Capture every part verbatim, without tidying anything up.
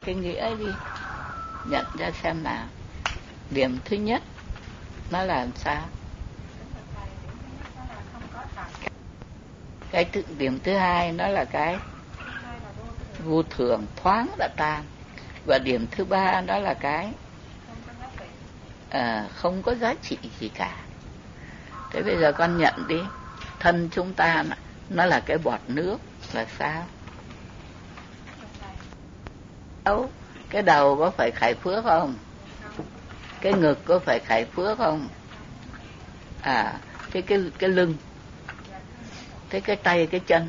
cái nghĩa đi, nhận ra xem nào. Điểm thứ nhất nó là làm sao? Cái thứ, điểm thứ hai nó là cái vô thường, thoáng đã tan. Và điểm thứ ba đó là cái à, không có giá trị gì cả. Thế bây giờ con nhận đi, thân chúng ta nó là cái bọt nước là sao? Đâu, cái đầu có phải khải phước không? Cái ngực có phải khải phước không? À, cái cái cái lưng, thế cái tay cái chân.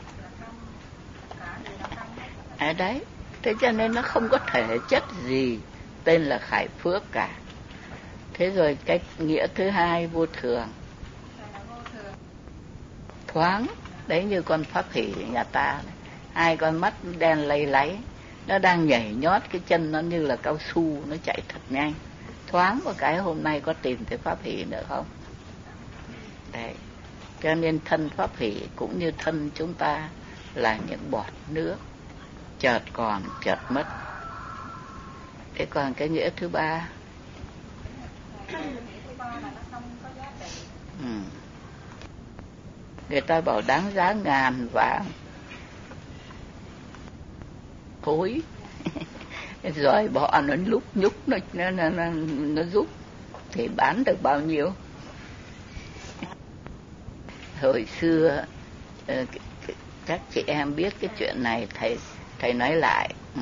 À đấy, thế cho nên nó không có thể chất gì tên là khải phước cả. Thế rồi cái nghĩa thứ hai vô thường, thoáng. Đấy như con pháp hỷ nhà ta này. Hai con mắt đen lay láy, nó đang nhảy nhót, cái chân nó như là cao su, nó chạy thật nhanh. Thoáng một cái hôm nay có tìm thấy pháp hỷ nữa không? Đấy, cho nên thân pháp hỷ cũng như thân chúng ta là những bọt nước, chợt còn chợt mất. Thế còn cái nghĩa thứ ba, ừ. Người ta bảo đáng giá ngàn vàng khối rồi bỏ nó lúc nhúc nó nó, nó nó nó giúp thì bán được bao nhiêu? Hồi xưa các chị em biết cái chuyện này, thầy thầy nói lại. Ừ.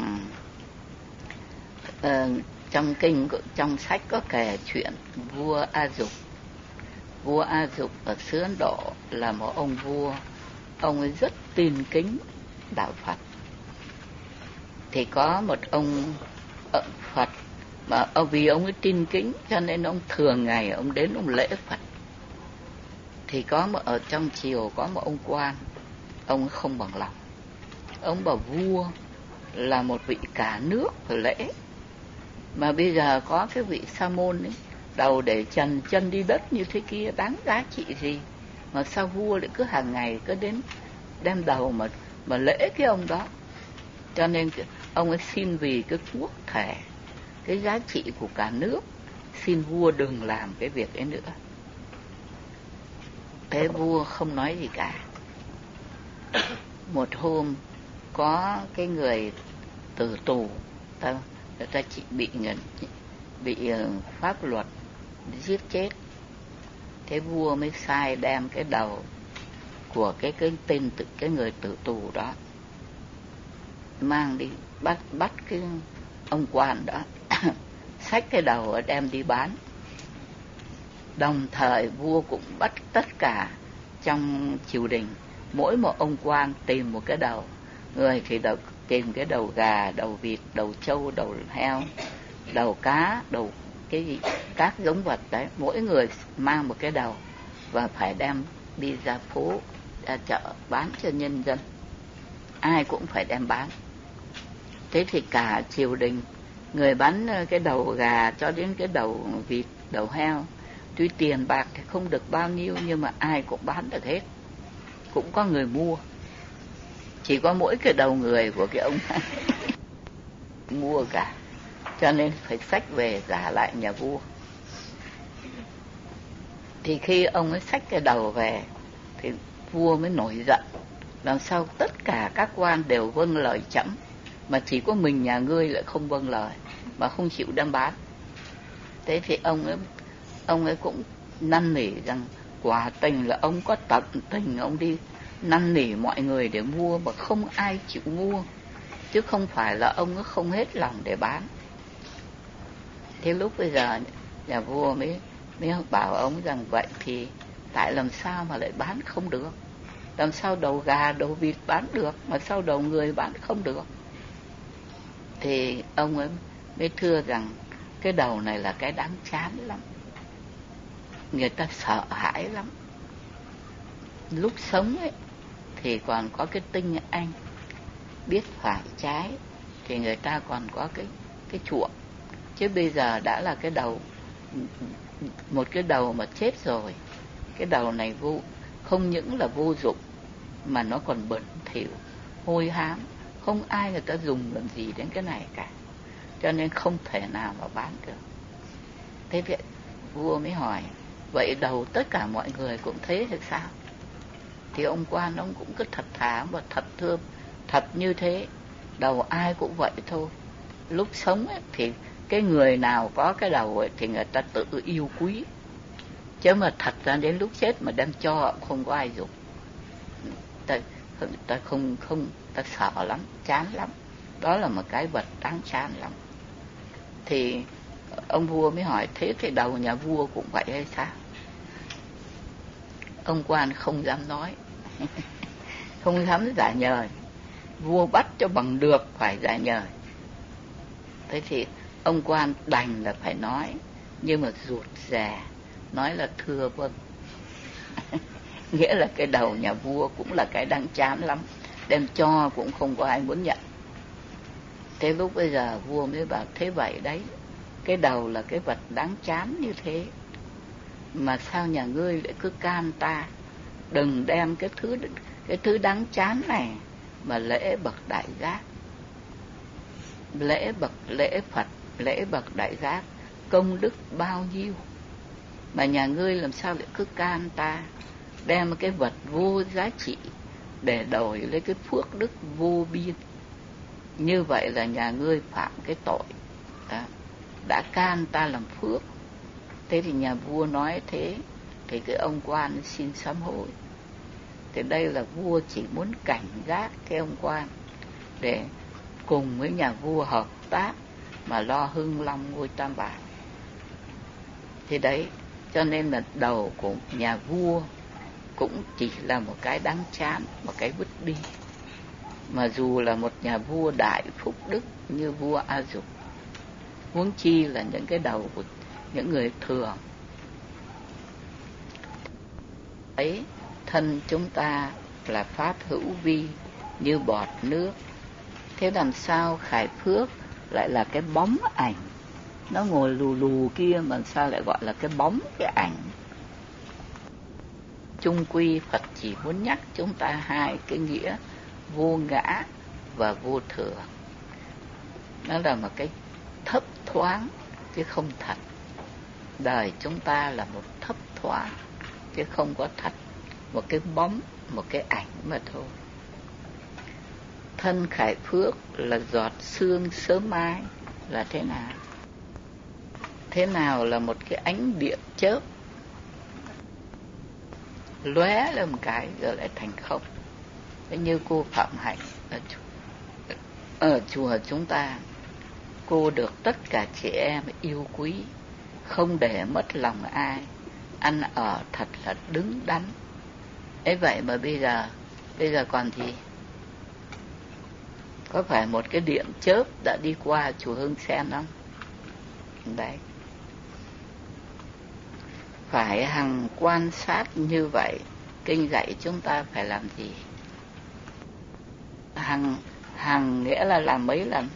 Ờ, trong kinh, trong sách có kể chuyện vua A Dục. Vua A Dục ở xứ Ấn Độ là một ông vua, ông ấy rất tin kính đạo Phật. Thì có một ông Phật mà vì ông ấy tin kính cho nên ông thường ngày ông đến ông lễ Phật. Thì có một ở trong triều có một ông quan, ông ấy không bằng lòng. Ông bảo vua là một vị cả nước phải lễ, mà bây giờ có cái vị sa môn ấy, đầu để trần chân đi đất như thế kia, đáng giá trị gì mà sao vua lại cứ hàng ngày cứ đến đem đầu mà mà lễ cái ông đó. Cho nên ông ấy xin vì cái quốc thể, cái giá trị của cả nước, xin vua đừng làm cái việc ấy nữa. Thế vua không nói gì cả. Một hôm có cái người tử tù, ta, người ta chỉ bị bị pháp luật giết chết. Thế vua mới sai đem cái đầu của cái cái tên tự cái người tử tù đó mang đi bắt bắt cái ông quan đó xách cái đầu ở đem đi bán. Đồng thời vua cũng bắt tất cả trong triều đình, mỗi một ông quan tìm một cái đầu. Người thì đầu, tìm cái đầu gà, đầu vịt, đầu trâu, đầu heo, đầu cá, đầu cái gì, các giống vật đấy. Mỗi người mang một cái đầu và phải đem đi ra phố, ra chợ bán cho nhân dân. Ai cũng phải đem bán. Thế thì cả triều đình, người bán cái đầu gà cho đến cái đầu vịt, đầu heo, tuy tiền bạc thì không được bao nhiêu nhưng mà ai cũng bán được hết, cũng có người mua. Chỉ có mỗi cái đầu người của cái ông mua cả, cho nên phải xách về trả lại nhà vua. Thì khi ông ấy xách cái đầu về thì vua mới nổi giận, làm sao tất cả các quan đều vâng lời trẫm mà chỉ có mình nhà ngươi lại không vâng lời mà không chịu đem bán. Thế thì ông ấy ông ấy cũng năn nỉ rằng quả tình là ông có tận tình, ông đi năn nỉ mọi người để mua mà không ai chịu mua, chứ không phải là ông ấy không hết lòng để bán. Thế lúc bây giờ nhà vua mới mới bảo ông rằng vậy thì tại làm sao mà lại bán không được? Làm sao đầu gà, đầu vịt bán được mà sao đầu người bán không được? Thì ông ấy mới thưa rằng cái đầu này là cái đáng chán lắm, người ta sợ hãi lắm. Lúc sống ấy thì còn có cái tinh anh, biết phải trái thì người ta còn có cái cái chuộng, chứ bây giờ đã là cái đầu, một cái đầu mà chết rồi, cái đầu này vô không những là vô dụng mà nó còn bẩn thỉu, hôi hám, Không ai người ta dùng làm gì đến cái này cả, cho nên không thể nào mà bán được. Thế vậy vua mới hỏi, vậy đầu tất cả mọi người cũng thế hay sao? Thì ông quan ông cũng cứ thật thà và thật thưa, thật như thế, đầu ai cũng vậy thôi. Lúc sống ấy, thì cái người nào có cái đầu ấy, thì người ta tự yêu quý, chứ mà thật ra đến lúc chết mà đem cho không có ai dùng. Ta, ta không không ta sợ lắm, chán lắm. Đó là một cái vật đáng chán lắm. Thì ông vua mới hỏi, thế cái đầu nhà vua cũng vậy hay sao? Ông quan không dám nói, không dám giả nhời. Vua bắt cho bằng được phải giả nhời. Thế thì ông quan đành là phải nói, nhưng mà rụt rè, nói là thưa vâng. Nghĩa là cái đầu nhà vua cũng là cái đáng chán lắm, đem cho cũng không có ai muốn nhận. Thế lúc bây giờ vua mới bảo, thế vậy đấy, cái đầu là cái vật đáng chán như thế, mà sao nhà ngươi lại cứ can ta đừng đem cái thứ cái thứ đáng chán này mà lễ bậc đại giác, lễ bậc lễ Phật, lễ bậc đại giác công đức bao nhiêu, mà nhà ngươi làm sao lại cứ can ta đem cái vật vô giá trị để đổi lấy cái phước đức vô biên. Như vậy là nhà ngươi phạm cái tội đó, đã can ta làm phước. Thế thì nhà vua nói thế, thì cái ông quan xin sám hối. Thì đây là vua chỉ muốn cảnh giác cái ông quan để cùng với nhà vua hợp tác mà lo hưng long ngôi Tam Bảo. Thì đấy, cho nên là đầu của nhà vua cũng chỉ là một cái đáng chán, một cái vứt đi. Mà dù là một nhà vua đại phúc đức như vua A Dục, huống chi là những cái đầu của những người thường ấy. Thân chúng ta là pháp hữu vi như bọt nước, thế làm sao khải phước lại là cái bóng ảnh? Nó ngồi lù lù kia mà sao lại gọi là cái bóng, cái ảnh? Chung quy Phật chỉ muốn nhắc chúng ta hai cái nghĩa vô ngã và vô thường. Nó là một cái thấp thoáng chứ không thật. Đời chúng ta là một thấp thoáng chứ không có thật, một cái bóng, một cái ảnh mà thôi. Thân khải phước là giọt sương sớm mai là thế nào? Thế nào là một cái ánh điện chớp lóe lên một cái rồi lại thành không? Thế như cô Phạm Hạnh ở chùa, ở chùa chúng ta, cô được tất cả chị em yêu quý, không để mất lòng ai, ăn ở thật là đứng đắn. Ấy vậy mà bây giờ, bây giờ còn gì? Có phải một cái điện chớp đã đi qua chùa Hương Sen không? Đấy. Phải hằng quan sát như vậy. Kinh dạy chúng ta phải làm gì? Hằng, hằng nghĩa là làm mấy lần?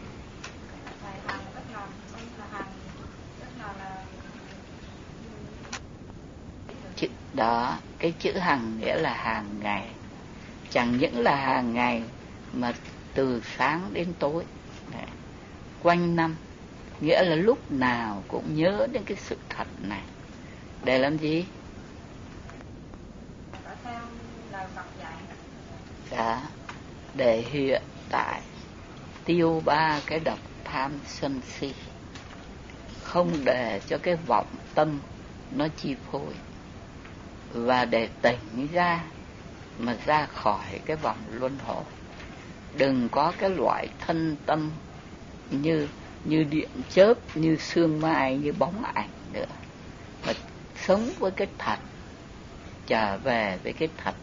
Chữ đó, cái chữ hằng nghĩa là hàng ngày. Chẳng những là hàng ngày mà từ sáng đến tối. Đấy. Quanh năm, nghĩa là lúc nào cũng nhớ đến cái sự thật này. Để làm gì? Dạ, để hiện tại tiêu ba cái độc tham sân si, không để cho cái vọng tâm nó chi phối, và để tỉnh ra mà ra khỏi cái vòng luân hồi. Đừng có cái loại thân tâm như như điện chớp, như sương mai, như bóng ảnh nữa, mà sống với cái thật, trở về với cái thật.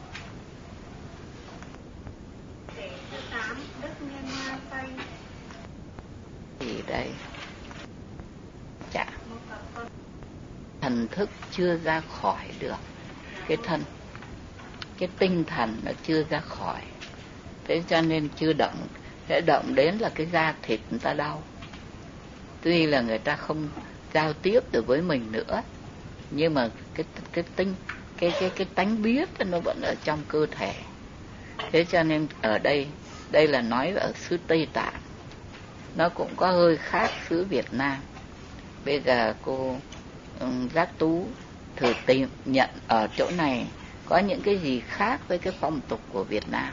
Thì đây, chả thần thức chưa ra khỏi được cái thân, cái tinh thần nó chưa ra khỏi, thế cho nên chưa động. Để động đến là cái da thịt người ta đau. Tuy là người ta không giao tiếp được với mình nữa, nhưng mà cái cái tinh cái cái cái tánh biết nó vẫn ở trong cơ thể. Thế cho nên ở đây Đây là nói ở xứ Tây Tạng, nó cũng có hơi khác xứ Việt Nam. Bây giờ cô um, Giác Tú thử tìm nhận ở chỗ này có những cái gì khác với cái phong tục của Việt Nam.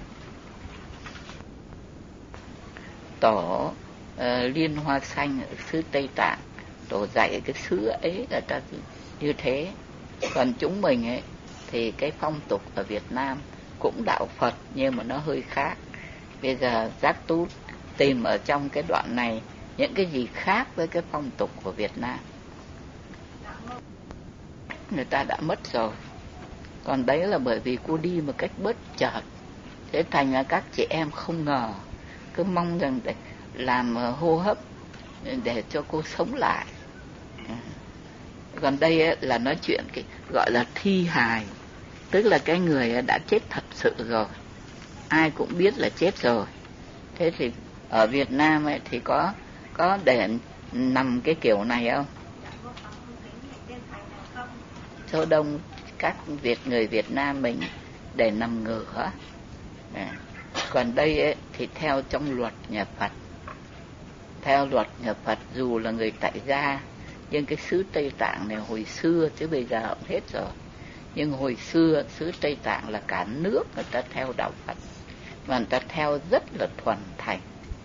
Tổ uh, Liên Hoa Xanh ở xứ Tây Tạng, tổ dạy cái xứ ấy là ta như thế. Còn chúng mình ấy thì cái phong tục ở Việt Nam cũng đạo Phật nhưng mà nó hơi khác. Bây giờ Giác Tú tìm ở trong cái đoạn này những cái gì khác với cái phong tục của Việt Nam. Người ta đã mất rồi. Còn đấy là bởi vì cô đi một cách bất chợt, thế thành ra các chị em không ngờ, cứ mong rằng để làm hô hấp để cho cô sống lại. Còn đây ấy, là nói chuyện cái gọi là thi hài, tức là cái người đã chết thật sự rồi, ai cũng biết là chết rồi. Thế thì ở Việt Nam ấy thì có có để nằm cái kiểu này không? Số đông các Việt người Việt Nam mình để nằm ngửa. À, còn đây ấy, thì theo trong luật nhà Phật, theo luật nhà Phật dù là người tại gia, nhưng cái xứ Tây Tạng này hồi xưa, chứ bây giờ cũng hết rồi, nhưng hồi xưa xứ Tây Tạng là cả nước người ta theo đạo Phật, và người ta theo rất là thuần thành.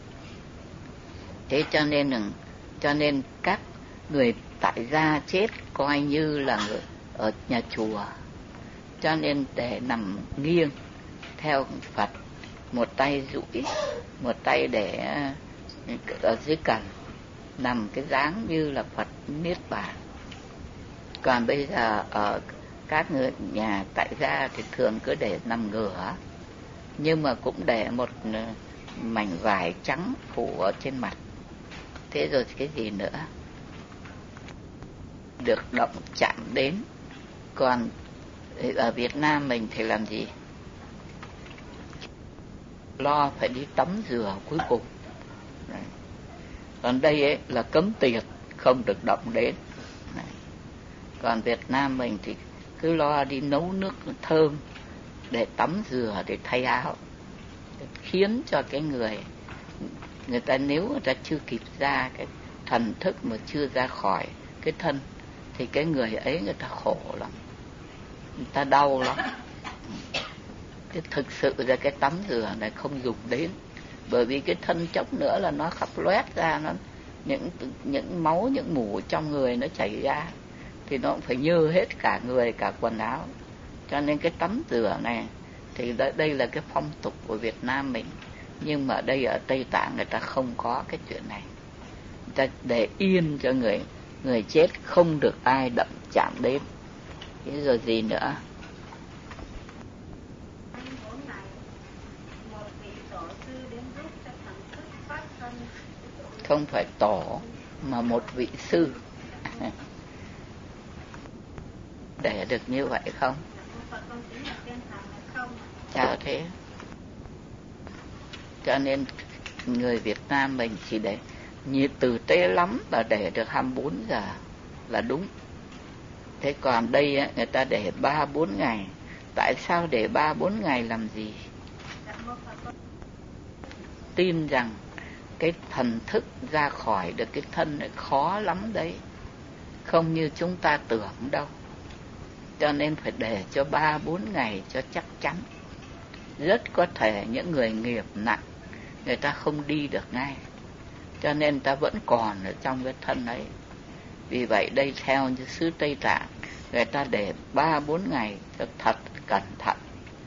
Thế cho nên cho nên các người tại gia chết coi như là người ở nhà chùa, cho nên để nằm nghiêng theo Phật, một tay duỗi, một tay để ở dưới cằm, nằm cái dáng như là Phật Niết Bàn. Còn bây giờ ở các người nhà tại gia thì thường cứ để nằm ngửa, nhưng mà cũng để một mảnh vải trắng phủ ở trên mặt. Thế rồi cái gì nữa? Được động chạm đến. Còn ở Việt Nam mình thì làm gì? Lo phải đi tắm rửa cuối cùng. Đấy. Còn đây ấy là cấm tiệt, không được động đến. Đấy. Còn Việt Nam mình thì cứ lo đi nấu nước thơm để tắm rửa, để thay áo, khiến cho cái người người ta, nếu người ta chưa kịp ra cái thần thức mà chưa ra khỏi cái thân thì cái người ấy người ta khổ lắm, người ta đau lắm. Cái thực sự ra cái tắm rửa này không dùng đến, bởi vì cái thân chốc nữa là nó khắp loét ra, nó những những máu, những mủ trong người nó chảy ra thì nó cũng phải nhơ hết cả người, cả quần áo. Cho nên cái tắm rửa này thì đây là cái phong tục của Việt Nam mình, nhưng mà ở đây ở Tây Tạng người ta không có cái chuyện này. Người ta để yên cho người người chết không được ai đậm chạm đến. Thế rồi gì nữa? Không phải tổ mà một vị sư. Để được như vậy không? Sao thế? Cho nên người Việt Nam mình chỉ để như từ tế lắm là để được hai mươi bốn giờ là đúng. Thế còn đây á, người ta để ba bốn ngày. Tại sao để ba bốn ngày làm gì? Tin rằng cái thần thức ra khỏi được cái thân này khó lắm đấy, không như chúng ta tưởng đâu. Cho nên phải để cho ba bốn ngày cho chắc chắn. Rất có thể những người nghiệp nặng người ta không đi được ngay, cho nên ta vẫn còn ở trong cái thân ấy. Vì vậy đây theo như xứ Tây Tạng, người ta để ba bốn ngày cho thật cẩn thận,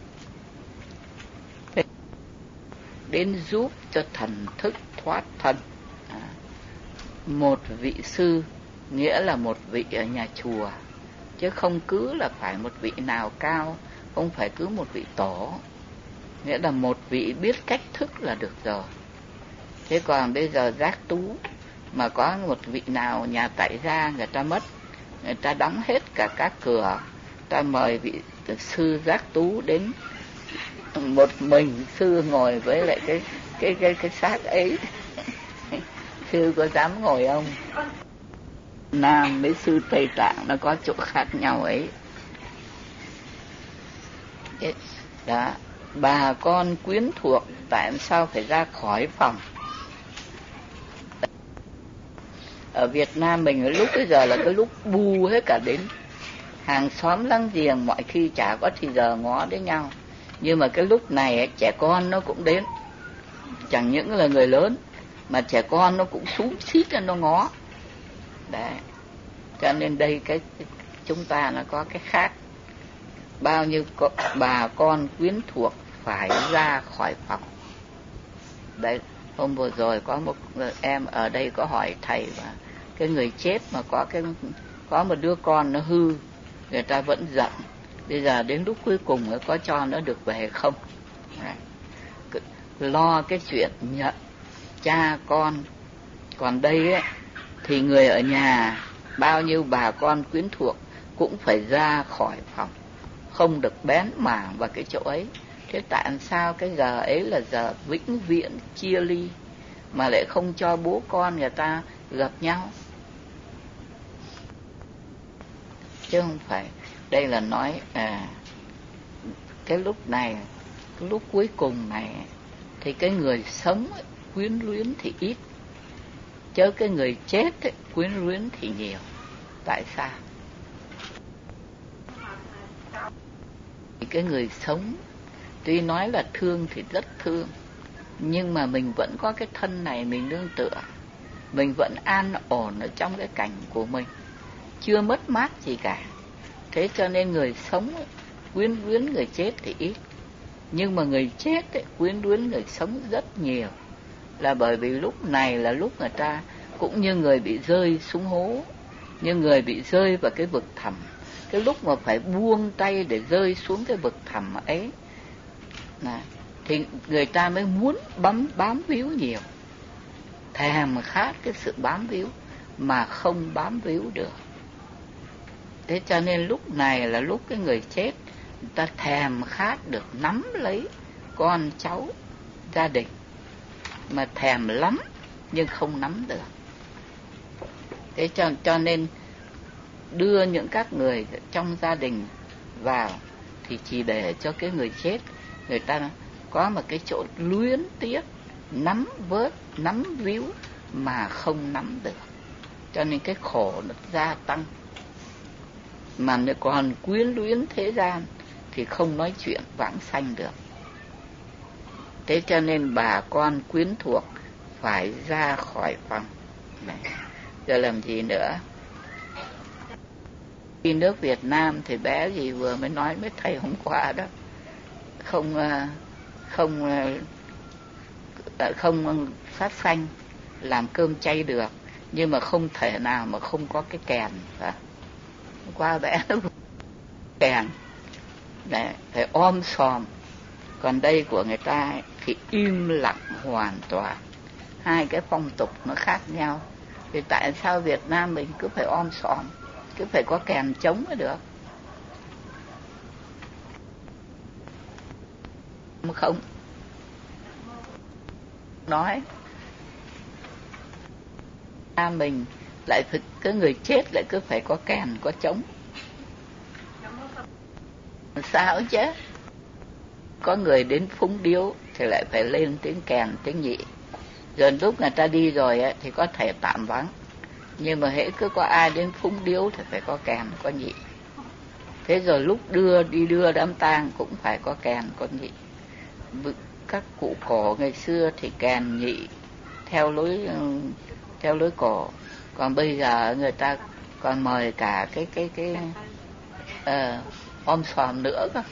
đến giúp cho thần thức thoát thân. À, một vị sư nghĩa là một vị ở nhà chùa, chứ không cứ là phải một vị nào cao, không phải cứ một vị tổ, nghĩa là một vị biết cách thức là được rồi. Thế còn bây giờ Giác Tú mà có một vị nào nhà tại gia người ta mất, người ta đóng hết cả các cửa, ta mời vị sư Giác Tú đến, một mình sư ngồi với lại cái cái cái cái xác ấy. Sư có dám ngồi không? Nam với sư Tây Tạng nó có chỗ khác nhau ấy. Đó, bà con quyến thuộc tại sao phải ra khỏi phòng. Ở Việt Nam mình lúc bây giờ là cái lúc bu hết cả đến hàng xóm láng giềng, mọi khi chả có thì giờ ngó đến nhau. Nhưng mà cái lúc này ấy, trẻ con nó cũng đến, chẳng những là người lớn mà trẻ con nó cũng xúm xít ra nó ngó. Đấy, cho nên đây cái, cái chúng ta nó có cái khác. Bao nhiêu có, bà con quyến thuộc phải ra khỏi phòng. Đấy, hôm vừa rồi có một em ở đây có hỏi thầy và cái người chết mà có cái có một đứa con nó hư, người ta vẫn giận. Bây giờ đến lúc cuối cùng có cho nó được về không? Đấy, lo cái chuyện nhận cha con. Còn đây ấy, thì người ở nhà, bao nhiêu bà con quyến thuộc cũng phải ra khỏi phòng, không được bén mảng vào cái chỗ ấy. Thế tại sao cái giờ ấy là giờ vĩnh viễn chia ly mà lại không cho bố con người ta gặp nhau? Chứ không phải. Đây là nói à, cái lúc này, cái lúc cuối cùng này thì cái người sống ấy, quyến luyến thì ít, chứ cái người chết ấy, quyến luyến thì nhiều. Tại sao? Cái người sống tuy nói là thương thì rất thương, nhưng mà mình vẫn có cái thân này mình nương tựa, mình vẫn an ổn ở trong cái cảnh của mình, chưa mất mát gì cả. Thế cho nên người sống ấy, quyến luyến người chết thì ít, nhưng mà người chết ấy, quyến luyến người sống rất nhiều. Là bởi vì lúc này là lúc người ta cũng như người bị rơi xuống hố, như người bị rơi vào cái vực thẳm. Cái lúc mà phải buông tay để rơi xuống cái vực thẳm ấy này, thì người ta mới muốn bám bám víu nhiều, thèm khát cái sự bám víu mà không bám víu được. Thế cho nên lúc này là lúc cái người chết, người ta thèm khát được nắm lấy con cháu gia đình, mà thèm lắm nhưng không nắm được. Thế cho, cho nên đưa những các người trong gia đình vào thì chỉ để cho cái người chết, người ta có một cái chỗ luyến tiếc, nắm vớt, nắm víu mà không nắm được. Cho nên cái khổ nó gia tăng. Mà nếu còn quyến luyến thế gian thì không nói chuyện vãng sanh được. Thế cho nên bà con quyến thuộc phải ra khỏi phòng. Giờ làm gì nữa? Đi nước Việt Nam thì bé gì vừa mới nói với thầy hôm qua đó, không không không sát sanh, làm cơm chay được, nhưng mà không thể nào mà không có cái kèn. Hôm qua bé nó kèn để phải om sòm. Còn đây của người ta ấy, thì im lặng hoàn toàn. Hai cái phong tục nó khác nhau. Thì tại sao Việt Nam mình cứ phải om sòm, cứ phải có kèn trống mới được? Không nói ta mình lại phải, cái người chết lại cứ phải có kèn có trống. Sao chứ? Có người đến phúng điếu thì lại phải lên tiếng kèn tiếng nhị. Rồi lúc người ta đi rồi ấy, thì có thể tạm vắng, nhưng mà hễ cứ có ai đến phúng điếu thì phải có kèn có nhị. Thế rồi lúc đưa đi đưa đám tang cũng phải có kèn có nhị. Các cụ cổ ngày xưa thì kèn nhị theo lối theo lối cổ, còn bây giờ người ta còn mời cả cái cái cái uh, om sòm nữa cơ.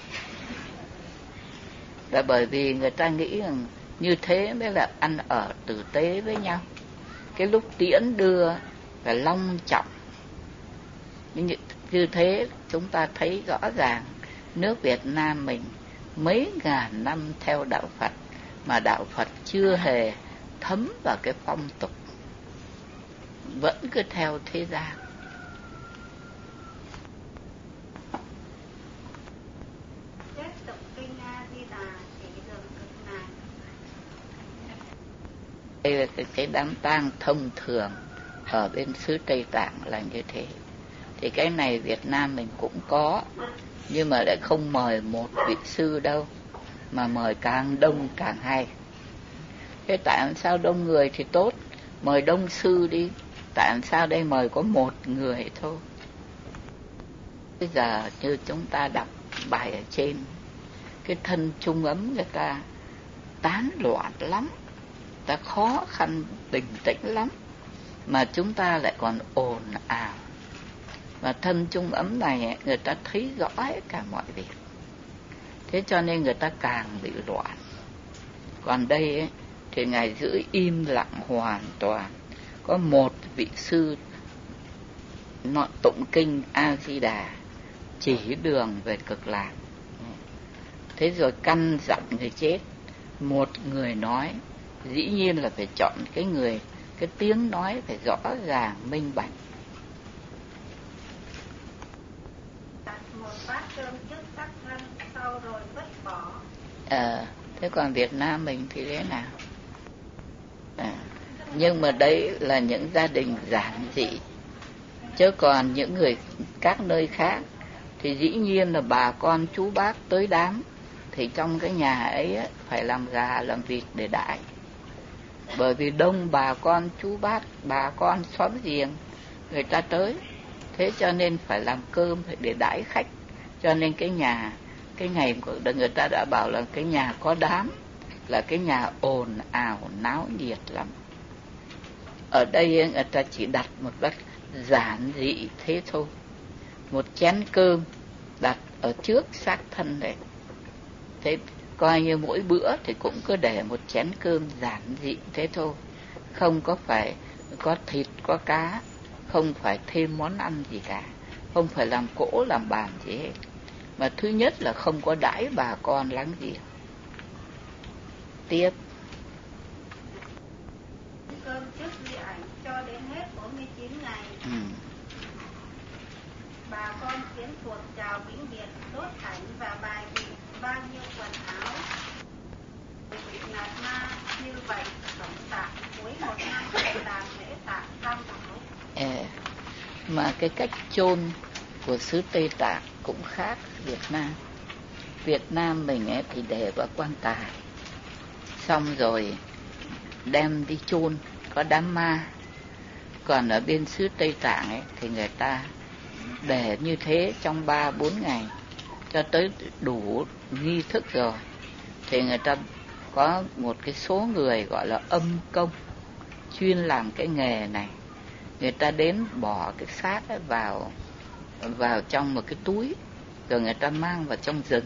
Là bởi vì người ta nghĩ rằng như thế mới là ăn ở tử tế với nhau. Cái lúc tiễn đưa phải long trọng. Nhưng như thế chúng ta thấy rõ ràng nước Việt Nam mình mấy ngàn năm theo đạo Phật mà đạo Phật chưa hề thấm vào cái phong tục, vẫn cứ theo thế gian. Đây là cái, cái đám tang thông thường ở bên xứ Tây Tạng là như thế. Thì cái này Việt Nam mình cũng có, nhưng mà lại không mời một vị sư đâu, mà mời càng đông càng hay. Thế tại sao đông người thì tốt, mời đông sư đi, tại sao đây mời có một người thôi? Bây giờ như chúng ta đọc bài ở trên, cái thân trung ấm người ta tán loạn lắm, ta khó khăn bình tĩnh lắm, mà chúng ta lại còn ồn ào. Và thân trung ấm này người ta thấy rõ hết cả mọi việc, thế cho nên người ta càng bị loạn. Còn đây ấy, thì Ngài giữ im lặng hoàn toàn, có một vị sư nọ tụng kinh A Di Đà chỉ đường về cực lạc. Thế rồi căn dặn người chết, một người nói, dĩ nhiên là phải chọn cái người, cái tiếng nói phải rõ ràng minh bạch. Một bát cơm trước sắc thân, sau rồi vứt bỏ. Ờ, thế còn Việt Nam mình thì thế nào? À, nhưng mà đấy là những gia đình giản dị, chứ còn những người các nơi khác thì dĩ nhiên là bà con chú bác tới đám, thì trong cái nhà ấy phải làm gà làm vịt để đãi, bởi vì đông bà con chú bác, bà con xóm giềng người ta tới, thế cho nên phải làm cơm để đãi khách. Cho nên cái nhà, cái ngày của người ta đã bảo là cái nhà có đám là cái nhà ồn ào náo nhiệt lắm. Ở đây người ta chỉ đặt một cách giản dị thế thôi, một chén cơm đặt ở trước xác thân này, thế coi như mỗi bữa thì cũng cứ để một chén cơm giản dị thế thôi, không có phải có thịt có cá, không phải thêm món ăn gì cả, không phải làm cỗ làm bàn gì hết. Mà thứ nhất là không có đãi bà con láng giềng. Tiếp. Cơm trước di ảnh cho đến hết bốn mươi chín ngày. Ừ. Bà con kiến thuộc chào vĩnh biệt, đốt ảnh và bài vị bao nhiêu quần áo. Vị nạt ma như vậy, tổng tạng cuối một năm để làm lễ tạng tam bảo. À, mà cái cách chôn của xứ Tây Tạng cũng khác Việt Nam. Việt Nam mình ấy thì để vào quan tài, xong rồi đem đi chôn, có đám ma. Còn ở bên xứ Tây Tạng ấy thì người ta để như thế trong ba bốn ngày cho tới đủ nghi thức rồi, thì người ta có một cái số người gọi là âm công chuyên làm cái nghề này. Người ta đến bỏ cái xác ấy vào vào trong một cái túi, rồi người ta mang vào trong rừng,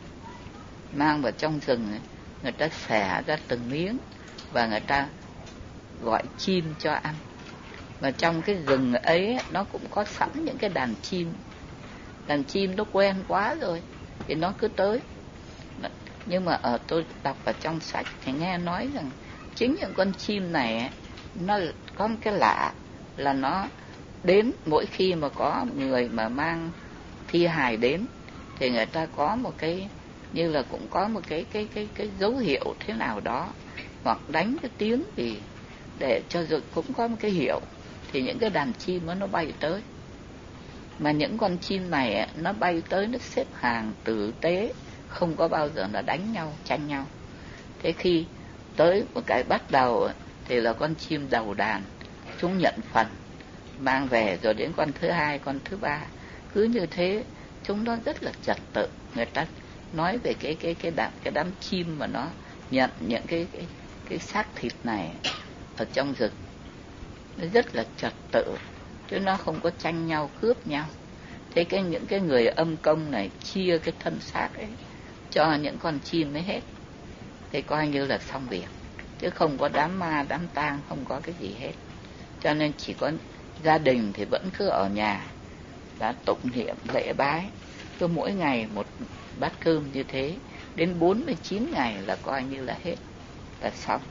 mang vào trong rừng ấy, người ta xẻ ra từng miếng và người ta gọi chim cho ăn. Và trong cái rừng ấy nó cũng có sẵn những cái đàn chim, đàn chim nó quen quá rồi thì nó cứ tới. Nhưng mà ở tôi đọc ở trong sách thì nghe nói rằng chính những con chim này ấy, nó có một cái lạ là nó đến mỗi khi mà có người mà mang thi hài đến thì người ta có một cái như là cũng có một cái cái cái cái dấu hiệu thế nào đó, hoặc đánh cái tiếng gì để cho rồi cũng có một cái hiệu, thì những cái đàn chim đó nó bay tới. Mà những con chim này nó bay tới, nó xếp hàng tử tế, không có bao giờ nó đánh nhau tranh nhau. Thế khi tới một cái bắt đầu thì là con chim đầu đàn, chúng nhận phần mang về, rồi đến con thứ hai, con thứ ba, cứ như thế chúng nó rất là trật tự. Người ta nói về cái cái cái đám cái đám chim mà nó nhận những cái cái cái xác thịt này ở trong rừng, nó rất là trật tự, chứ nó không có tranh nhau cướp nhau. Thế cái những cái người âm công này chia cái thân xác ấy cho những con chim ấy hết, thế coi như là xong việc, chứ không có đám ma đám tang, không có cái gì hết. Cho nên chỉ có gia đình thì vẫn cứ ở nhà đã tụng niệm lễ bái, cứ mỗi ngày một bát cơm như thế, đến bốn mươi chín ngày là coi như là hết, là xong.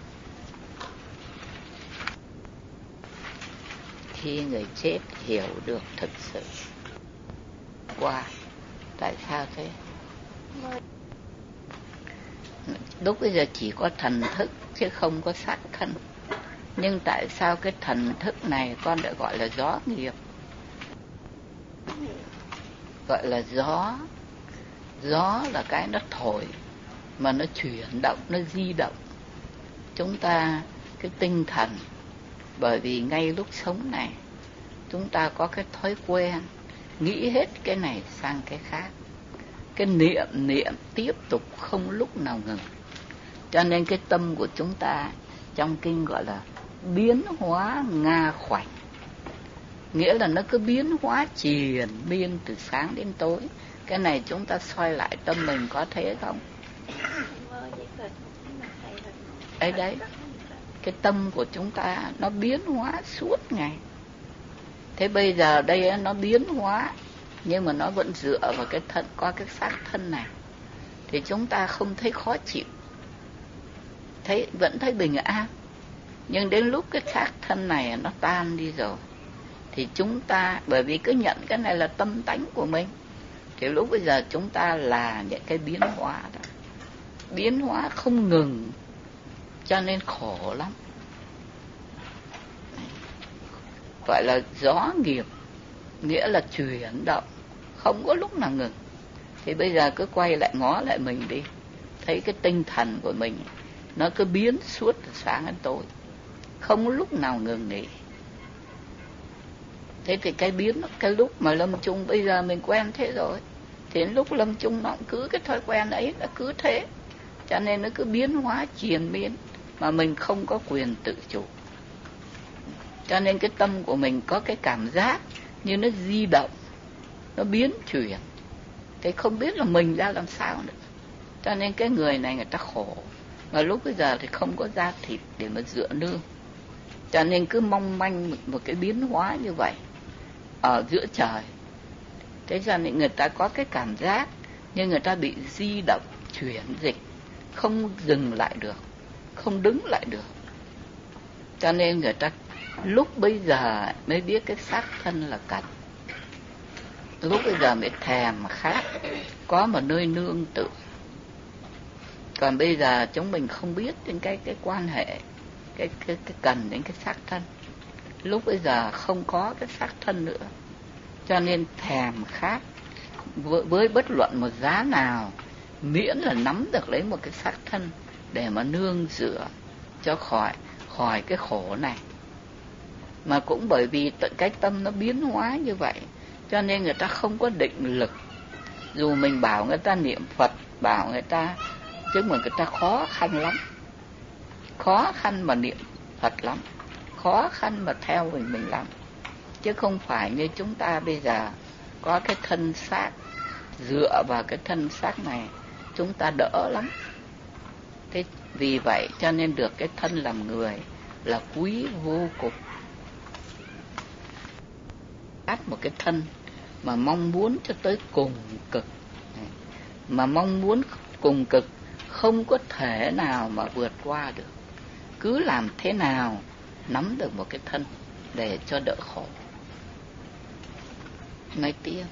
Khi người chết hiểu được thực sự qua, tại sao thế? Lúc bây giờ chỉ có thần thức chứ không có xác thân. Nhưng tại sao cái thần thức này con lại gọi là gió nghiệp? Gọi là gió. Gió là cái nó thổi mà nó chuyển động, nó di động. chúng ta cái tinh thần, bởi vì ngay lúc sống này chúng ta có cái thói quen nghĩ hết cái này sang cái khác, cái niệm niệm tiếp tục không lúc nào ngừng. Cho nên cái tâm của chúng ta trong kinh gọi là biến hóa nga khoảnh, nghĩa là nó cứ biến hóa triền miên từ sáng đến tối. Cái này chúng ta soi lại tâm mình có thấy không? Ấy đấy, cái tâm của chúng ta nó biến hóa suốt ngày. Thế bây giờ đây nó biến hóa, nhưng mà nó vẫn dựa vào cái thân, qua cái xác thân này, thì chúng ta không thấy khó chịu, thấy vẫn thấy bình an. Nhưng đến lúc cái xác thân này nó tan đi rồi, thì chúng ta, bởi vì cứ nhận cái này là tâm tánh của mình, thì lúc bây giờ chúng ta là những cái biến hóa đó, biến hóa không ngừng, cho nên khổ lắm. Gọi là gió nghiệp, nghĩa là chuyển động, không có lúc nào ngừng. Thì bây giờ cứ quay lại ngó lại mình đi, thấy cái tinh thần của mình nó cứ biến suốt từ sáng đến tối, không có lúc nào ngừng nghỉ. Thế thì cái biến, cái lúc mà lâm chung bây giờ mình quen thế rồi, thì đến lúc lâm chung nó cũng cứ cái thói quen ấy, nó cứ thế, cho nên nó cứ biến hóa triền miên mà mình không có quyền tự chủ. Cho nên cái tâm của mình có cái cảm giác như nó di động, nó biến chuyển, thế không biết là mình ra làm sao nữa. Cho nên cái người này người ta khổ, mà lúc bây giờ thì không có da thịt để mà dựa nương, cho nên cứ mong manh một cái biến hóa như vậy ở giữa trời. Thế cho nên người ta có cái cảm giác như người ta bị di động, chuyển dịch, không dừng lại được, không đứng lại được. Cho nên người ta lúc bây giờ mới biết cái xác thân là cách, lúc bây giờ mới thèm khát có một nơi nương tựa. Còn bây giờ chúng mình không biết đến cái cái quan hệ, cái cái cái cần đến cái xác thân. Lúc bây giờ không có cái xác thân nữa, cho nên thèm khát với, với bất luận một giá nào, miễn là nắm được lấy một cái xác thân để mà nương dựa cho khỏi khỏi cái khổ này. Mà cũng bởi vì tận cái tâm nó biến hóa như vậy, cho nên người ta không có định lực. Dù mình bảo người ta niệm Phật, bảo người ta, chứ mà người ta khó khăn lắm, khó khăn mà niệm Phật lắm, khó khăn mà theo mình mình lắm. Chứ không phải như chúng ta bây giờ có cái thân xác, dựa vào cái thân xác này chúng ta đỡ lắm. Thế vì vậy cho nên được cái thân làm người là quý vô cùng. Át một cái thân mà mong muốn cho tới cùng cực, mà mong muốn cùng cực không có thể nào mà vượt qua được. Cứ làm thế nào nắm được một cái thân để cho đỡ khổ. Nói tiếp.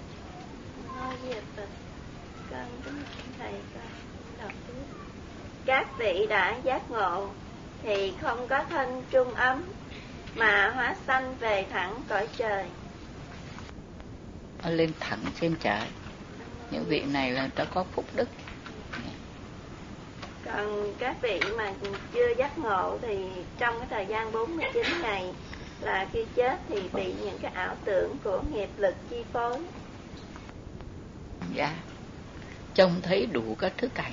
Các vị đã giác ngộ thì không có thân trung ấm, mà hóa sanh về thẳng cõi trời. Nó lên thẳng trên trời. Những vị này là ta có phúc đức. Còn các vị mà chưa giác ngộ thì trong cái thời gian bốn mươi chín ngày là khi chết thì bị những cái ảo tưởng của nghiệp lực chi phối. Dạ, trông thấy đủ các thứ cảnh.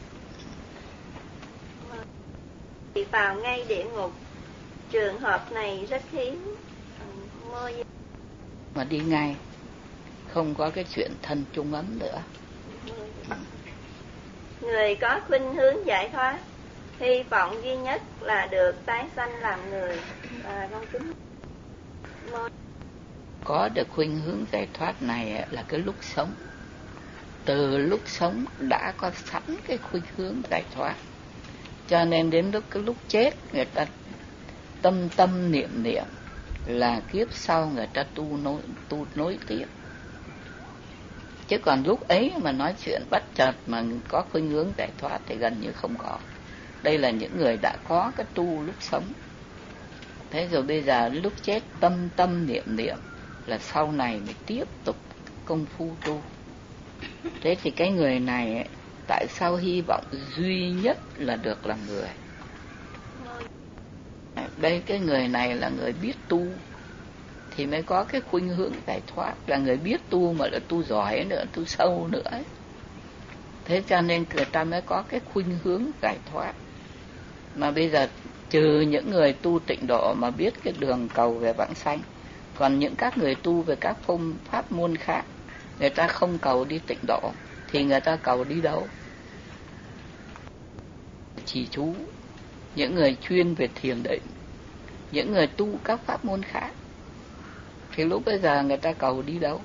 Thì vào ngay địa ngục, trường hợp này rất hiếm. Mà đi ngay, không có cái chuyện thân chung ấm nữa. Người có khuynh hướng giải thoát, hy vọng duy nhất là được tái sanh làm người. Và con kính có được khuynh hướng giải thoát này là cái lúc sống. Từ lúc sống đã có sẵn cái khuynh hướng giải thoát, cho nên đến lúc cái lúc chết người ta tâm tâm niệm niệm là kiếp sau người ta tu nối, tu nối tiếp. Chứ còn lúc ấy mà nói chuyện bất chợt mà có khuynh hướng giải thoát thì gần như không có. Đây là những người đã có cái tu lúc sống. Thế rồi bây giờ lúc chết tâm tâm niệm niệm là sau này mới tiếp tục công phu tu. Thế thì cái người này ấy, tại sao hy vọng duy nhất là được làm người? Đây cái người này là người biết tu thì mới có cái khuynh hướng giải thoát, là người biết tu mà là tu giỏi nữa, tu sâu nữa ấy. Thế cho nên người ta mới có cái khuynh hướng giải thoát. Mà bây giờ trừ những người tu tịnh độ mà biết cái đường cầu về vãng sanh, còn những các người tu về các phong pháp môn khác, người ta không cầu đi tịnh độ thì người ta cầu đi đâu? Trì chú, những người chuyên về thiền định, những người tu các pháp môn khác, thì lúc bây giờ người ta cầu đi đâu?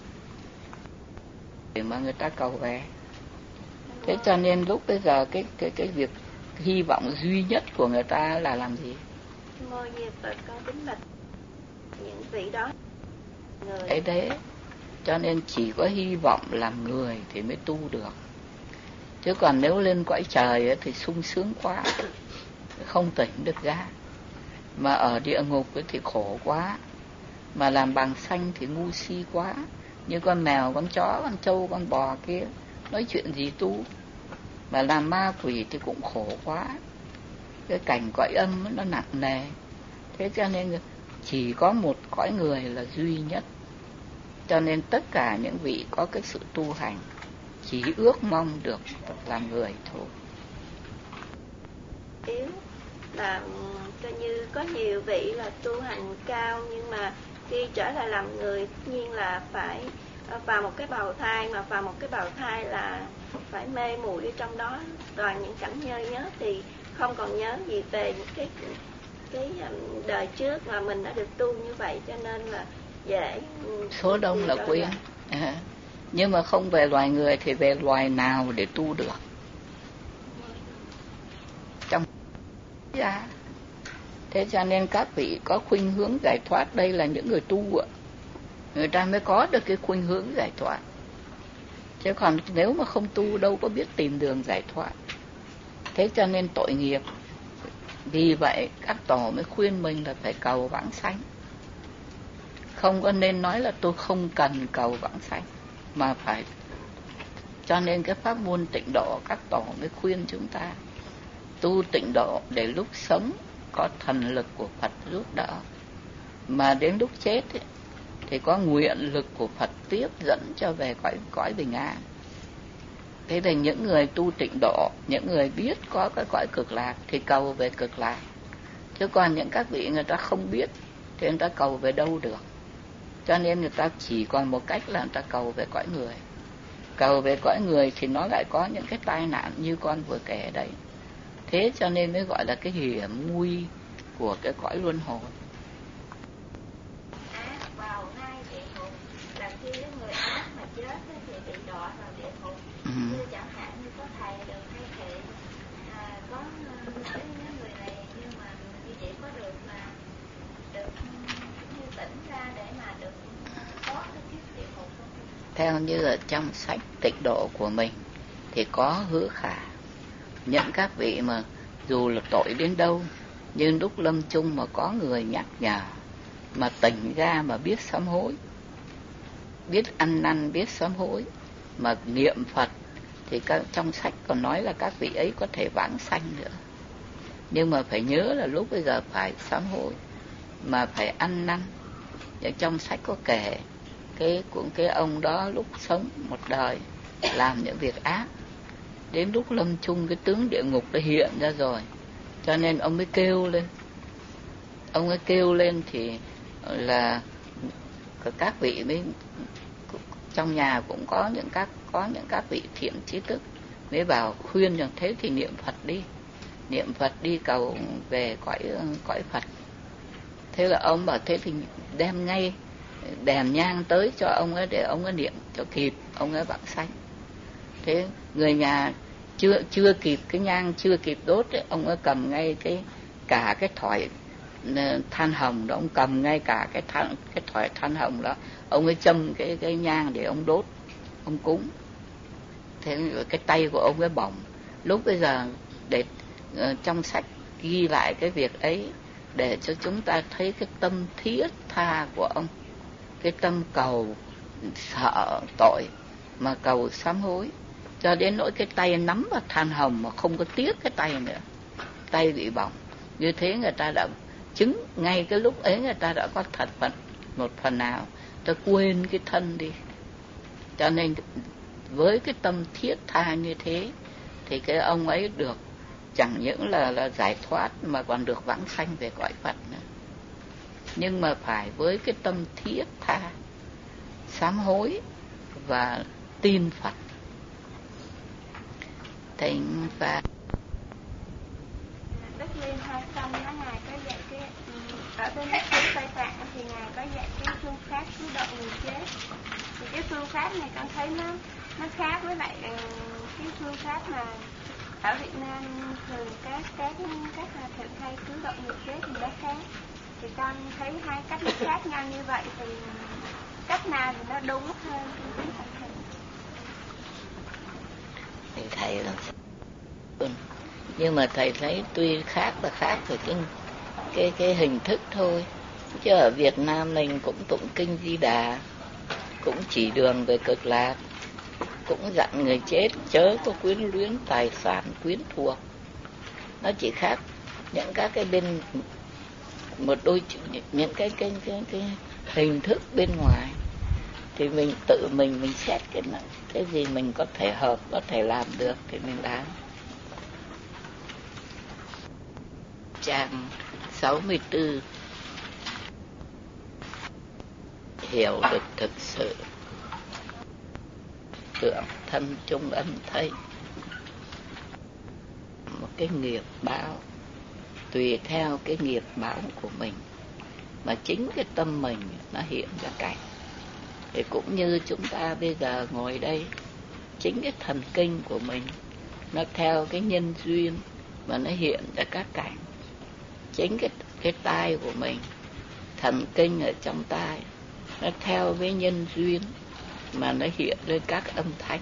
Để mà người ta cầu về. Thế cho nên lúc bây giờ cái cái cái việc hy vọng duy nhất của người ta là làm gì? Ngôi Như Phật con kính bạch những vị đó người ấy đấy. Cho nên chỉ có hy vọng làm người thì mới tu được. Chứ còn nếu lên cõi trời ấy, thì sung sướng quá, không tỉnh được ra. Mà ở địa ngục ấy thì khổ quá, mà làm bằng xanh thì ngu si quá. Như con mèo, con chó, con trâu, con bò kia, nói chuyện gì tu. Mà làm ma quỷ thì cũng khổ quá, cái cảnh cõi âm nó nặng nề. Thế cho nên chỉ có một cõi người là duy nhất. Cho nên tất cả những vị có cái sự tu hành chỉ ước mong được làm người thôi. Yếu là coi như có nhiều vị là tu hành cao, nhưng mà khi trở lại làm người tất nhiên là phải vào một cái bào thai, mà vào một cái bào thai là phải mê muội ở trong đó, toàn những cảnh nhơ nhớ thì không còn nhớ gì về những cái cái đời trước mà mình đã được tu như vậy, cho nên là dễ số đông là quên. À, nhưng mà không về loài người thì về loài nào để tu được? Trong ra. Thế cho nên các vị có khuynh hướng giải thoát, đây là những người tu ạ, người ta mới có được cái khuynh hướng giải thoát. Chứ còn nếu mà không tu đâu có biết tìm đường giải thoát. Thế cho nên tội nghiệp. Vì vậy các tổ mới khuyên mình là phải cầu vãng sanh. Không có nên nói là tôi không cần cầu vãng sanh, mà phải. Cho nên cái pháp môn tịnh độ các tổ mới khuyên chúng ta tu tịnh độ để lúc sống có thần lực của Phật giúp đỡ, mà đến lúc chết ấy, thì có nguyện lực của Phật tiếp dẫn cho về cõi cõi bình an. Thế thì những người tu tịnh độ, những người biết có cái cõi cực lạc thì cầu về cực lạc. Chứ còn những các vị người ta không biết thì người ta cầu về đâu được. Cho nên người ta chỉ còn một cách là người ta cầu về cõi người. Cầu về cõi người thì nó lại có những cái tai nạn như con vừa kể đấy. Thế cho nên mới gọi là cái hiểm nguy của cái cõi luân hồi. Ác vào ngay địa ngục là khi cái người ác mà chết thì bị đọa vào địa ngục. Ừ. Như chẳng hạn như có thầy được hay thầy à, có cái người này, nhưng mà như vậy có được là được như tỉnh ra để mà được có cái kiếp địa ngục không? Theo như ở trong sách tịnh độ của mình thì có hứa khả. Những các vị mà dù là tội đến đâu, nhưng lúc lâm chung mà có người nhắc nhở, mà tỉnh ra mà biết sám hối, biết ăn năn, biết sám hối, mà niệm Phật, thì các, trong sách còn nói là các vị ấy có thể vãng sanh nữa. Nhưng mà phải nhớ là lúc bây giờ phải sám hối, mà phải ăn năn. Ở trong sách có kể cái cũng cái ông đó lúc sống một đời làm những việc ác, đến lúc lâm chung cái tướng địa ngục đã hiện ra rồi, cho nên ông mới kêu lên. Ông ấy kêu lên thì là các vị mới, trong nhà cũng có những các có những các vị thiện trí thức mới bảo khuyên rằng thế thì niệm Phật đi, niệm Phật đi cầu về cõi cõi Phật. Thế là ông bảo thế thì đem ngay đèn nhang tới cho ông ấy để ông ấy niệm cho kịp, ông ấy vãng sanh. Thế người nhà chưa chưa kịp cái nhang chưa kịp đốt ấy, ông ấy cầm ngay cái cả cái thỏi than hồng đó, ông cầm ngay cả cái than cái thỏi than hồng đó, ông ấy châm cái cái nhang để ông đốt, ông cúng. Thế cái tay của ông ấy bỏng. Lúc bây giờ để uh, trong sách ghi lại cái việc ấy để cho chúng ta thấy cái tâm thiết tha của ông, cái tâm cầu sợ tội mà cầu sám hối, cho đến nỗi cái tay nắm vào than hồng mà không có tiếc cái tay nữa, tay bị bỏng. Như thế người ta đã chứng ngay cái lúc ấy người ta đã có thật phận một phần nào, ta quên cái thân đi. Cho nên với cái tâm thiết tha như thế thì cái ông ấy được chẳng những là là giải thoát mà còn được vãng sanh về cõi Phật nữa. Nhưng mà phải với cái tâm thiết tha, sám hối và tin Phật. Thỉnh Phật. Đức Liên Hoa Sâm nó Ngài có dạy cái ở bên Kinh Tây Tạng thì Ngài có dạy cái phương pháp cứu độ người chết. Thì cái phương pháp này con thấy nó nó khác với lại cái phương pháp mà ở Việt Nam thường các các các thượng hay cứu độ người chết thì nó khác. Thì con thấy hai cách nó khác nhau như vậy thì cách nào thì nó đúng hơn? Thì thầy là nhưng mà thầy thấy tuy khác là khác về cái cái cái hình thức thôi, chứ ở Việt Nam mình cũng tụng kinh Di Đà, cũng chỉ đường về cực lạc, cũng dặn người chết chớ có quyến luyến tài sản quyến thuộc. Nó chỉ khác những các cái bên một đôi những cái cái cái cái hình thức bên ngoài. Thì mình tự mình mình xét cái này, cái gì mình có thể hợp, có thể làm được thì mình làm. Trang sáu mươi tư. Hiểu được thực sự tưởng thân chung âm thấy một cái nghiệp báo, tùy theo cái nghiệp báo của mình mà chính cái tâm mình nó hiện ra cảnh. Thì cũng như chúng ta bây giờ ngồi đây, chính cái thần kinh của mình nó theo cái nhân duyên mà nó hiện ra các cảnh. Chính cái, cái tai của mình, thần kinh ở trong tai, nó theo với nhân duyên mà nó hiện lên các âm thanh.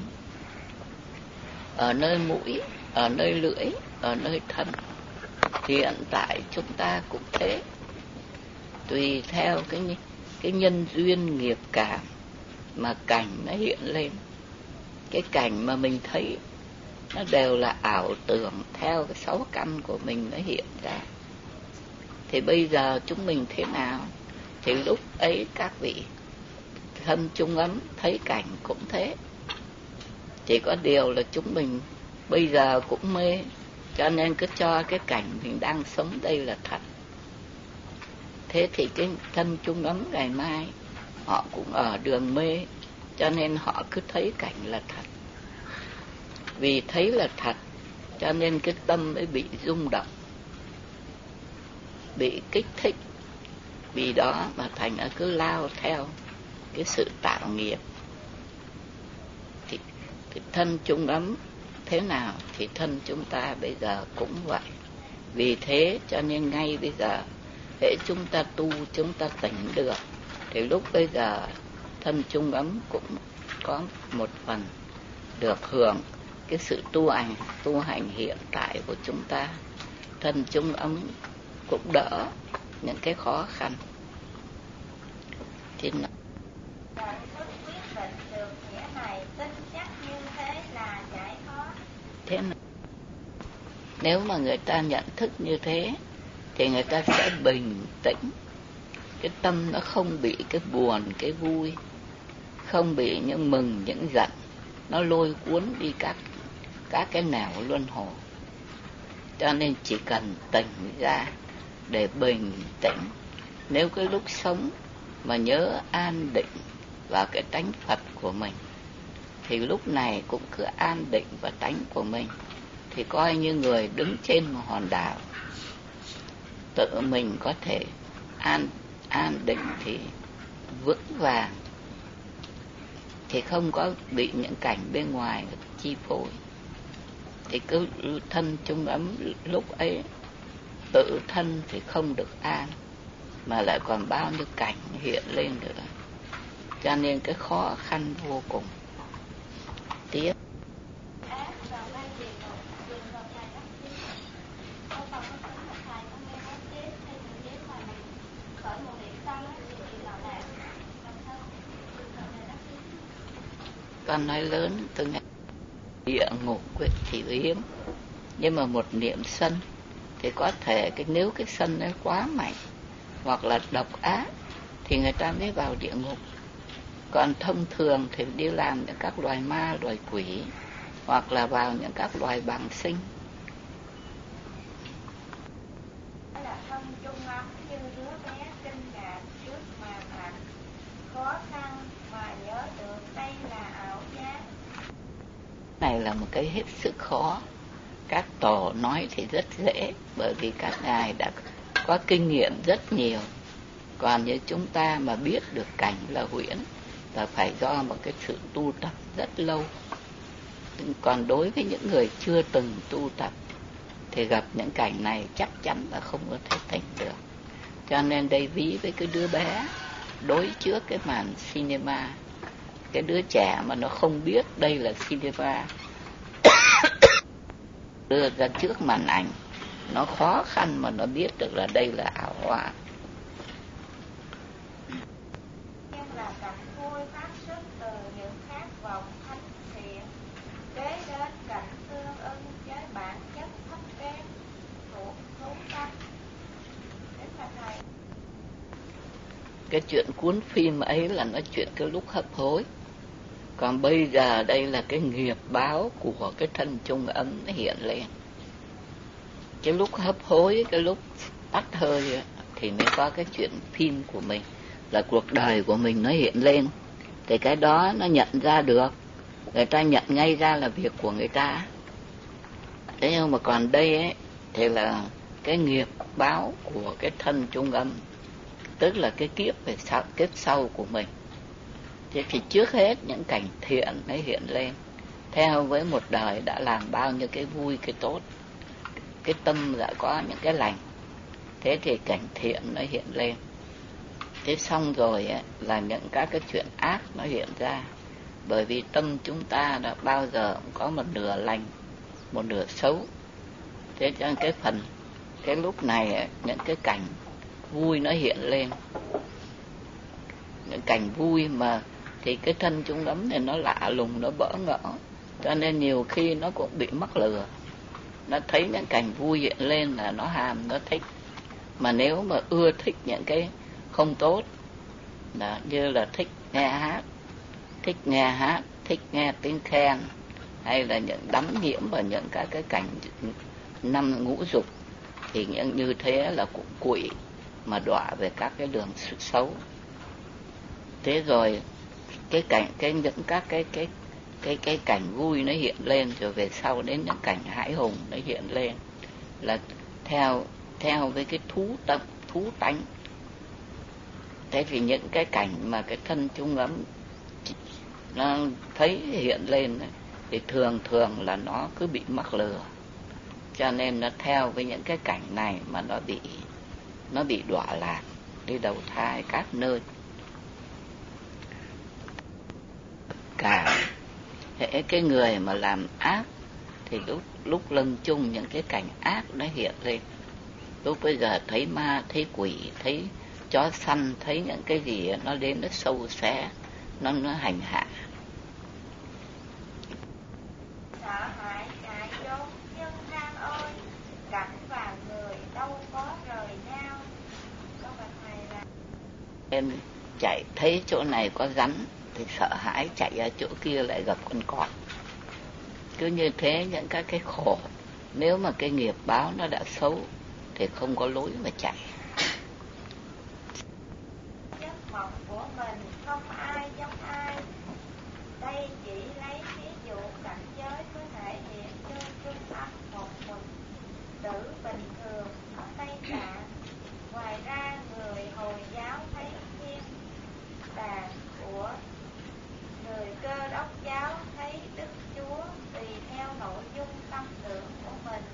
Ở nơi mũi, ở nơi lưỡi, ở nơi thân. Hiện tại chúng ta cũng thế. Tùy theo cái, cái nhân duyên nghiệp cảm mà cảnh nó hiện lên. Cái cảnh mà mình thấy nó đều là ảo tưởng theo cái sáu căn của mình nó hiện ra. Thì bây giờ chúng mình thế nào? Thì lúc ấy các vị thân chung ấm thấy cảnh cũng thế. Chỉ có điều là chúng mình bây giờ cũng mê, cho nên cứ cho cái cảnh mình đang sống đây là thật. Thế thì cái thân chung ấm ngày mai họ cũng ở đường mê, cho nên họ cứ thấy cảnh là thật. Vì thấy là thật, cho nên cái tâm mới bị rung động, bị kích thích. Vì đó mà thành nó cứ lao theo cái sự tạo nghiệp. Thì, thì thân chung ấm thế nào thì thân chúng ta bây giờ cũng vậy. Vì thế cho nên ngay bây giờ hễ chúng ta tu, chúng ta tỉnh được, thì lúc bây giờ thân chung ấm cũng có một phần được hưởng cái sự tu hành, tu hành hiện tại của chúng ta. Thân chung ấm cũng đỡ những cái khó khăn. Thì nó thế nào? Nếu mà người ta nhận thức như thế thì người ta sẽ bình tĩnh. Cái tâm nó không bị cái buồn, cái vui, không bị những mừng, những giận nó lôi cuốn đi các các cái nẻo luân hồi. Cho nên chỉ cần tỉnh ra để bình tĩnh. Nếu cái lúc sống mà nhớ an định vào cái tánh Phật của mình, thì lúc này cũng cứ an định vào tánh của mình. Thì coi như người đứng trên một hòn đảo, tự mình có thể an, an định thì vững vàng, thì không có bị những cảnh bên ngoài chi phối. Thì cứ thân chung ấm lúc ấy, tự thân thì không được an, mà lại còn bao nhiêu cảnh hiện lên nữa. Cho nên cái khó khăn vô cùng. Tiếp. Con nói lớn tôi nghe địa ngục thì hiếm, nhưng mà một niệm sân thì có thể cái nếu cái sân nó quá mạnh hoặc là độc ác thì người ta mới vào địa ngục. Còn thông thường thì đi làm những các loài ma, loài quỷ, hoặc là vào những các loài bàng sinh. Là thân trung ấm như đứa bé kinh ngạc trước màn ảnh, khó khăn mà nhớ được đây là ảo giác. Này là một cái hết sức khó. Các tổ nói thì rất dễ, bởi vì các ngài đã có kinh nghiệm rất nhiều. Còn như chúng ta mà biết được cảnh là huyễn là phải do một cái sự tu tập rất lâu. Còn đối với những người chưa từng tu tập thì gặp những cảnh này chắc chắn là không có thể tỉnh được. Cho nên đây ví với cái đứa bé đối trước cái màn cinema, cái đứa trẻ mà nó không biết đây là cinema đưa ra trước màn ảnh, nó khó khăn mà nó biết được là đây là ảo họa. Nhưng là cảnh vui phát xuất từ những khát vọng thánh thiện, kế đến cảnh tương ưng với bản chất thấp kém thuộc thú tâm. Đến là thầy. Cái chuyện cuốn phim ấy là nó chuyện cái lúc hấp hối. Còn bây giờ đây là cái nghiệp báo của cái thân trung ấm nó hiện lên. Cái lúc hấp hối, cái lúc tắt hơi thì mới có cái chuyện phim của mình, là cuộc đời của mình nó hiện lên. Thì cái đó nó nhận ra được, người ta nhận ngay ra là việc của người ta. Thế nhưng mà còn đây ấy thì là cái nghiệp báo của cái thân trung âm, tức là cái kiếp về sau, kiếp sau của mình. Thế thì trước hết những cảnh thiện nó hiện lên, theo với một đời đã làm bao nhiêu cái vui, cái tốt, cái tâm đã có những cái lành. Thế thì cảnh thiện nó hiện lên. Thế xong rồi ấy, là những các cái chuyện ác nó hiện ra. Bởi vì tâm chúng ta đã bao giờ cũng có một nửa lành, một nửa xấu. Thế cho nên cái phần, cái lúc này ấy, những cái cảnh vui nó hiện lên. Những cảnh vui mà thì cái thân chúng ấm này nó lạ lùng, nó bỡ ngỡ, cho nên nhiều khi nó cũng bị mắc lừa. Nó thấy những cảnh vui hiện lên là nó hàm, nó thích. Mà nếu mà ưa thích những cái không tốt, đó, như là thích nghe hát, thích nghe hát, thích nghe tiếng khen, hay là những đắm nhiễm vào những các cái cảnh năm ngũ dục, thì những như thế là cũng quỷ mà đọa về các cái đường xấu. Thế rồi cái cảnh cái những các cái cái cái cái cảnh vui nó hiện lên, rồi về sau đến những cảnh hãi hùng nó hiện lên, là theo theo với cái thú tâm, thú tánh. Thế thì những cái cảnh mà cái thân trung ấm nó thấy hiện lên ấy, thì thường thường là nó cứ bị mắc lừa, cho nên nó theo với những cái cảnh này mà nó bị nó bị đọa lạc đi đầu thai các nơi. Cả hệ cái người mà làm ác thì lúc lúc lâm chung những cái cảnh ác nó hiện lên. Lúc bây giờ thấy ma, thấy quỷ, thấy chó săn, thấy những cái gì nó đến nó sâu xé, nó nó hành hạ. Sợ hãi chạy trốn nhân gian ơi, cảnh và người đâu có rời nhau. Có bạch thầy là Em chạy thấy chỗ này có rắn thì sợ hãi chạy ra chỗ kia lại gặp con cọp. Cứ như thế những các cái khổ, nếu mà cái nghiệp báo nó đã xấu thì không có lối mà chạy. Giấc mộng của mình không ai giống ai. Đây chỉ lấy ví dụ cảnh giới có thể hiện cho trung tâm một mình tử bình thường ở Tây Tạng. Ngoài ra người Hồi giáo thấy thiên đàng của, người Cơ Đốc giáo thấy Đức Chúa, tùy theo nội dung tâm tưởng của mình.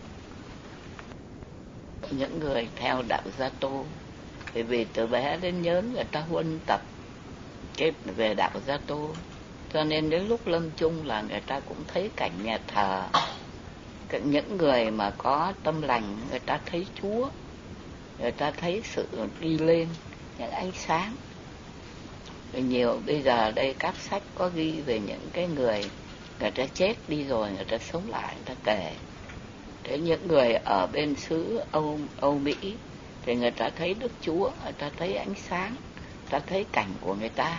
Những người theo đạo Gia Tô, bởi vì từ bé đến lớn người ta huân tập cái về đạo Gia Tô, cho nên đến lúc lâm chung là người ta cũng thấy cảnh nhà thờ. Những người mà có tâm lành, người ta thấy Chúa, người ta thấy sự đi lên, những ánh sáng. Rồi nhiều bây giờ đây các sách có ghi về những cái người người ta chết đi rồi, người ta sống lại, người ta kể Thế những người ở bên xứ Âu, Âu Mỹ thì người ta thấy Đức Chúa, người ta thấy ánh sáng, người ta thấy cảnh của người ta.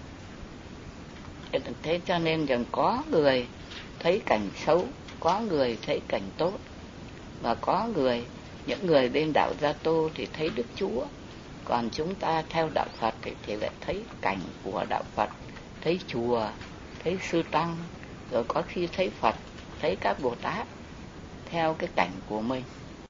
Thế cho nên rằng có người thấy cảnh xấu, có người thấy cảnh tốt, và có người, những người bên đạo Gia Tô thì thấy Đức Chúa, còn chúng ta theo đạo Phật thì, thì lại thấy cảnh của đạo Phật, thấy chùa, thấy sư tăng, rồi có khi thấy Phật, thấy các Bồ Tát theo cái cảnh của mình.